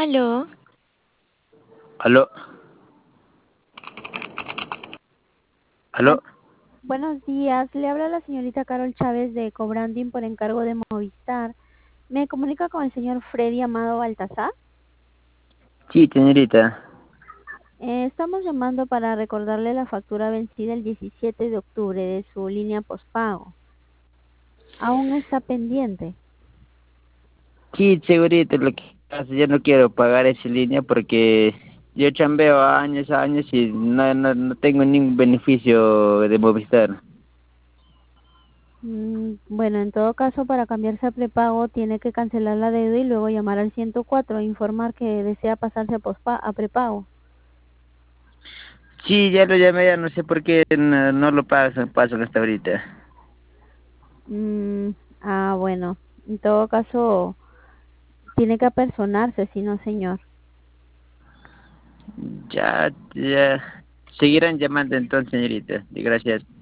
Aló, Aló, Al- aló. Buenos días, le habla la señorita Carol Chávez de Cobranding por encargo de Movistar. ¿Me comunica con el señor Freddy Amado Baltazar? Sí, señorita. Estamos llamando para recordarle la factura vencida el 17 de octubre de su línea postpago. Aún está pendiente. Sí, señorita, lo que pasa, yo no quiero pagar esa línea porque yo chambeo años, años y no tengo ningún beneficio de Movistar. Bueno, en todo caso, para cambiarse a prepago tiene que cancelar la deuda y luego llamar al 104 e informar que desea pasarse a prepago. Sí, ya lo llamé, ya no sé por qué no lo pasan hasta ahorita. Mm, bueno, en todo caso tiene que apersonarse, si no, señor. Ya. Seguirán llamando entonces, señorita. Y gracias.